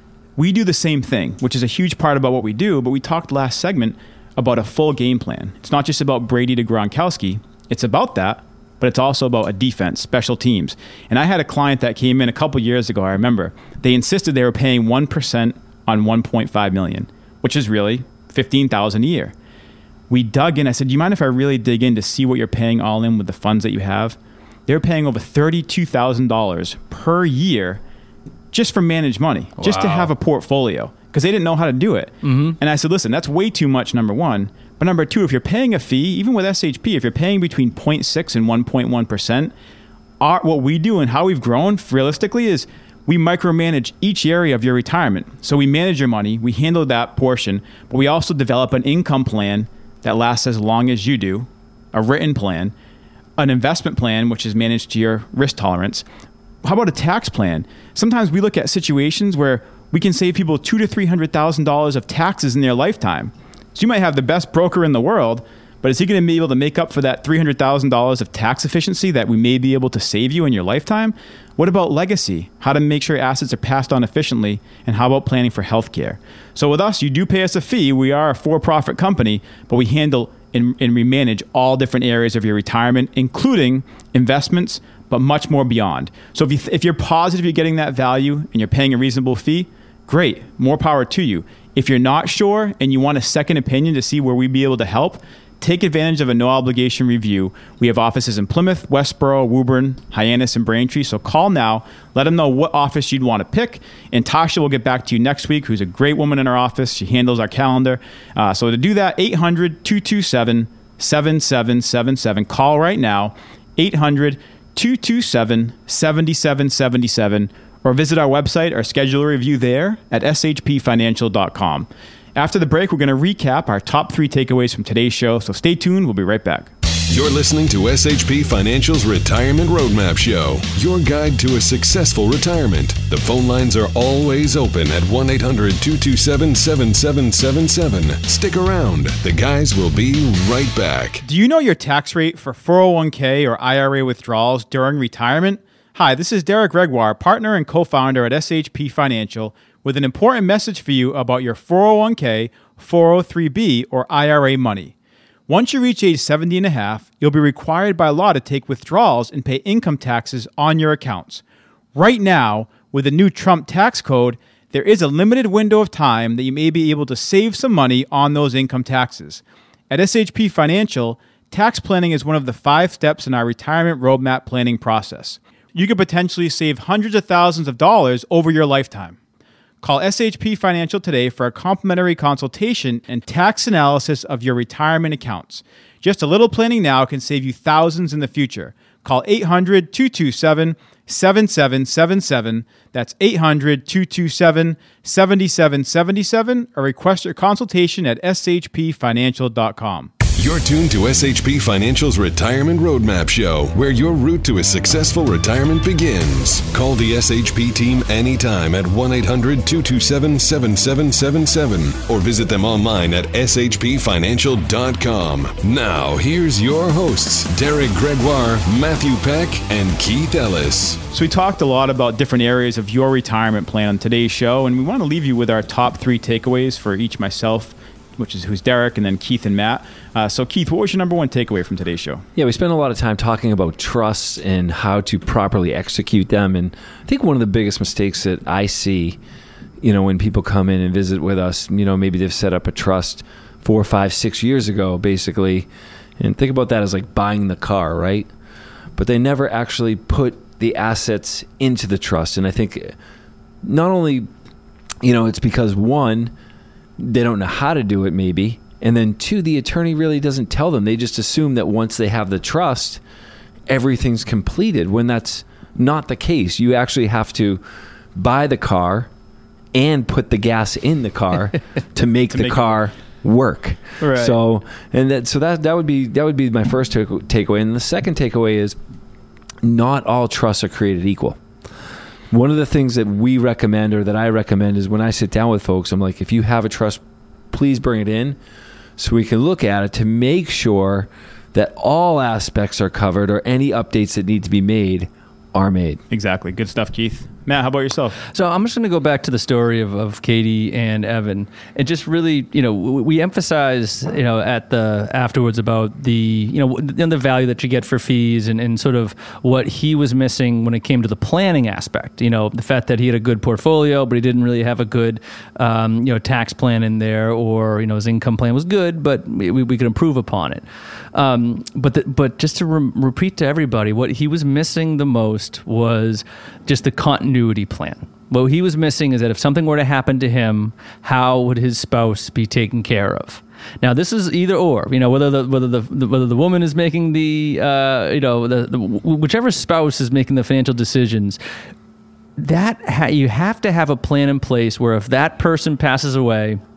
Speaker 2: We do the same thing, which is a huge part about what we do, but we talked last segment about a full game plan. It's not just about Brady to Gronkowski. It's about that, but it's also about a defense, special teams. And I had a client that came in a couple years ago, I remember. They insisted they were paying one percent on one point five million dollars, which is really fifteen thousand dollars a year. We dug in. I said, do you mind if I really dig in to see what you're paying all in with the funds that you have? They're paying over thirty-two thousand dollars per year just for managed money, wow. just to have a portfolio, because they didn't know how to do it. Mm-hmm. And I said, listen, that's way too much, number one. But number two, if you're paying a fee, even with S H P, if you're paying between zero point six and one point one percent, our, what we do and how we've grown realistically is we micromanage each area of your retirement. So we manage your money, we handle that portion, but we also develop an income plan that lasts as long as you do, a written plan, an investment plan, which is managed to your risk tolerance. How about a tax plan? Sometimes we look at situations where we can save people two to three hundred thousand dollars of taxes in their lifetime. So you might have the best broker in the world, But is he going to be able to make up for that three hundred thousand dollars of tax efficiency that we may be able to save you in your lifetime? What about legacy? How to make sure assets are passed on efficiently? And how about planning for healthcare? So with us, you do pay us a fee. We are a for-profit company, but we handle and, and we manage all different areas of your retirement, including investments, but much more beyond. So if, you th- if you're positive you're getting that value and you're paying a reasonable fee, great, more power to you. If you're not sure and you want a second opinion to see where we'd be able to help, take advantage of a no-obligation review. We have offices in Plymouth, Westboro, Woburn, Hyannis, and Braintree. So call now. Let them know what office you'd want to pick. And Tasha will get back to you next week, who's a great woman in our office. She handles our calendar. Uh, so to do that, eight hundred, two two seven, seven seven seven seven. Call right now, eight hundred, two two seven, seven seven seven seven. Or visit our website or schedule a review there at s h p financial dot com. After the break, we're going to recap our top three takeaways from today's show, so stay tuned. We'll be right back.
Speaker 1: You're listening to S H P Financial's Retirement Roadmap Show, your guide to a successful retirement. The phone lines are always open at one eight hundred, two two seven, seven seven seven seven. Stick around. The guys will be right back.
Speaker 2: Do you know your tax rate for four oh one k or I R A withdrawals during retirement? Hi, this is Derek Gregoire, partner and co-founder at S H P Financial, with an important message for you about your four oh one k, four oh three b, or I R A money. Once you reach age seventy and a half, you'll be required by law to take withdrawals and pay income taxes on your accounts. Right now, with the new Trump tax code, there is a limited window of time that you may be able to save some money on those income taxes. At S H P Financial, tax planning is one of the five steps in our retirement roadmap planning process. You could potentially save hundreds of thousands of dollars over your lifetime. Call S H P Financial today for a complimentary consultation and tax analysis of your retirement accounts. Just a little planning now can save you thousands in the future. Call eight hundred, two two seven, seven seven seven seven. That's eight hundred, two two seven, seven seven seven seven, or request your consultation at s h p financial dot com.
Speaker 1: You're tuned to S H P Financial's Retirement Roadmap Show, where your route to a successful retirement begins. Call the S H P team anytime at one eight hundred, two two seven, seven seven seven seven or visit them online at s h p financial dot com. Now, here's your hosts, Derek Gregoire, Matthew Peck, and Keith Ellis.
Speaker 2: So we talked a lot about different areas of your retirement plan on today's show, and we want to leave you with our top three takeaways for each myself, which is who's Derek, and then Keith and Matt. Uh, so Keith, what was your number one takeaway from today's show?
Speaker 4: Yeah, we spent a lot of time talking about trusts and how to properly execute them. And I think one of the biggest mistakes that I see, you know, when people come in and visit with us, you know, maybe they've set up a trust four, five, six years ago, basically. And think about that as like buying the car, right? But they never actually put the assets into the trust. And I think not only, you know, it's because one, they don't know how to do it maybe, and then two, the attorney really doesn't tell them. They just assume that once they have the trust, everything's completed, when that's not the case. You actually have to buy the car and put the gas in the car to make to the make car it work. Right. So and that so that that would be that would be my first take, takeaway. And the second takeaway is not all trusts are created equal. One of the things that we recommend, or that I recommend, is when I sit down with folks, I'm like, if you have a trust, please bring it in so we can look at it to make sure that all aspects are covered, or any updates that need to be made are made.
Speaker 2: Exactly. Good stuff, Keith. Matt, how about yourself?
Speaker 3: So I'm just going to go back to the story of, of Katie and Evan, and just really, you know, we, we emphasize, you know, at the afterwards about the, you know, the, the value that you get for fees, and, and sort of what he was missing when it came to the planning aspect. You know, the fact that he had a good portfolio, but he didn't really have a good, um, you know, tax plan in there, or, you know, his income plan was good, but we, we could improve upon it. Um, but the, but just to re- repeat to everybody, what he was missing the most was just the continuity plan. What he was missing is that if something were to happen to him, how would his spouse be taken care of? Now, this is either or, you know, whether the whether the, the whether the woman is making the uh, you know the, the whichever spouse is making the financial decisions. That ha- you have to have a plan in place where if that person passes away,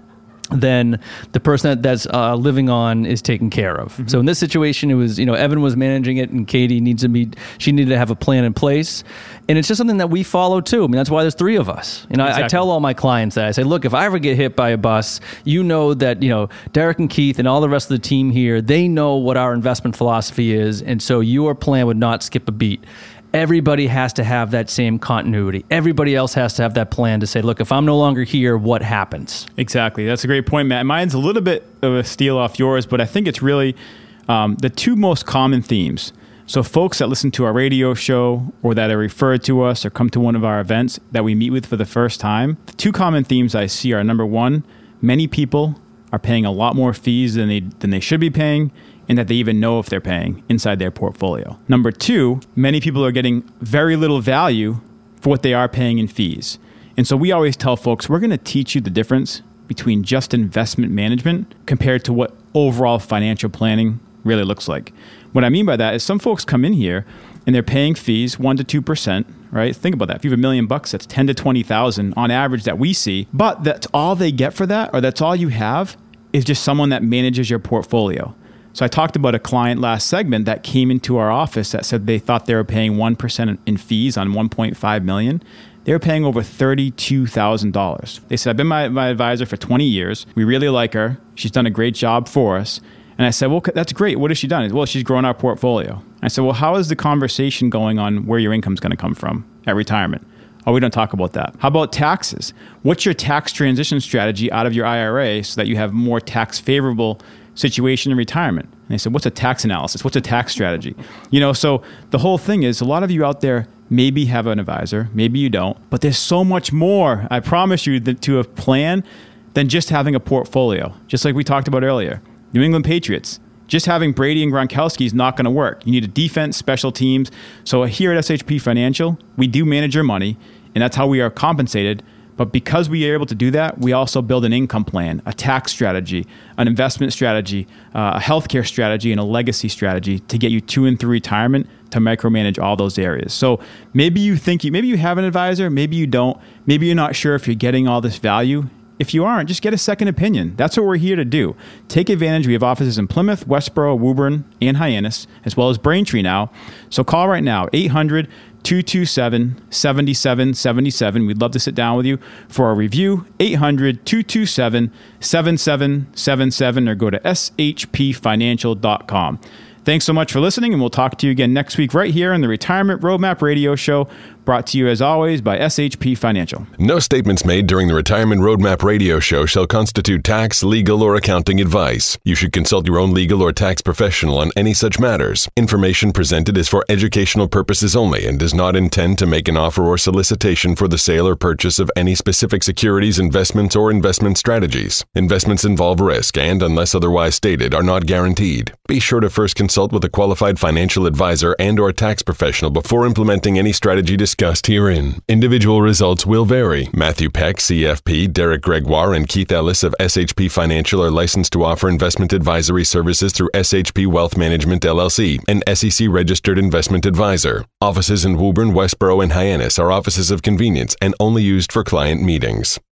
Speaker 3: then the person that, that's uh, living on is taken care of. Mm-hmm. So in this situation, it was, you know, Evan was managing it and Katie needs to be, she needed to have a plan in place. And it's just something that we follow too. I mean, that's why there's three of us. You know, exactly. I, I tell all my clients that I say, look, if I ever get hit by a bus, you know that, you know, Derek and Keith and all the rest of the team here, they know what our investment philosophy is. And so your plan would not skip a beat. Everybody has to have that same continuity. Everybody else has to have that plan to say, look, if I'm no longer here, what happens?
Speaker 2: Exactly. That's a great point, Matt. Mine's a little bit of a steal off yours, but I think it's really um, the two most common themes. So folks that listen to our radio show or that are referred to us or come to one of our events that we meet with for the first time, the two common themes I see are, number one, many people are paying a lot more fees than they than they should be paying, and that they even know if they're paying inside their portfolio. Number two, many people are getting very little value for what they are paying in fees. And so we always tell folks, we're going to teach you the difference between just investment management compared to what overall financial planning really looks like. What I mean by that is some folks come in here and they're paying fees one to two percent, right? Think about that. If you have a million bucks, that's ten to twenty thousand on average that we see. But that's all they get for that, or that's all you have, is just someone that manages your portfolio. So I talked about a client last segment that came into our office that said they thought they were paying one percent in fees on one point five million dollars. They were paying over thirty-two thousand dollars. They said, I've been my, my advisor for twenty years. We really like her. She's done a great job for us. And I said, well, that's great. What has she done? He said, well, she's grown our portfolio. I said, well, how is the conversation going on where your income's going to come from at retirement? Oh, we don't talk about that. How about taxes? What's your tax transition strategy out of your I R A so that you have more tax favorable situation in retirement? And they said, what's a tax analysis? What's a tax strategy? You know, so the whole thing is a lot of you out there maybe have an advisor, maybe you don't, but there's so much more, I promise you, that to a plan than just having a portfolio. Just like we talked about earlier, New England Patriots, just having Brady and Gronkowski is not going to work. You need a defense, special teams. So here at S H P Financial, we do manage your money, and that's how we are compensated. But because we are able to do that, we also build an income plan, a tax strategy, an investment strategy, uh, a healthcare strategy, and a legacy strategy to get you to and through retirement to micromanage all those areas. So maybe you think you, maybe you have an advisor, maybe you don't. Maybe you're not sure if you're getting all this value. If you aren't, just get a second opinion. That's what we're here to do. Take advantage. We have offices in Plymouth, Westboro, Woburn, and Hyannis, as well as Braintree now. So call right now, eight hundred, two two seven, seven seven seven seven. We'd love to sit down with you for a review, eight hundred, two two seven, seven seven seven seven, or go to s h p financial dot com. Thanks so much for listening, and we'll talk to you again next week right here on the Retirement Roadmap Radio Show, brought to you as always by S H P Financial.
Speaker 1: No statements made during the Retirement Roadmap Radio Show shall constitute tax, legal, or accounting advice. You should consult your own legal or tax professional on any such matters. Information presented is for educational purposes only and does not intend to make an offer or solicitation for the sale or purchase of any specific securities, investments, or investment strategies. Investments involve risk and, unless otherwise stated, are not guaranteed. Be sure to first consult with a qualified financial advisor and or tax professional before implementing any strategy discussed herein. Individual results will vary. Matthew Peck, C F P, Derek Gregoire, and Keith Ellis of S H P Financial are licensed to offer investment advisory services through S H P Wealth Management, L L C, an S E C-registered investment advisor. Offices in Woburn, Westboro, and Hyannis are offices of convenience and only used for client meetings.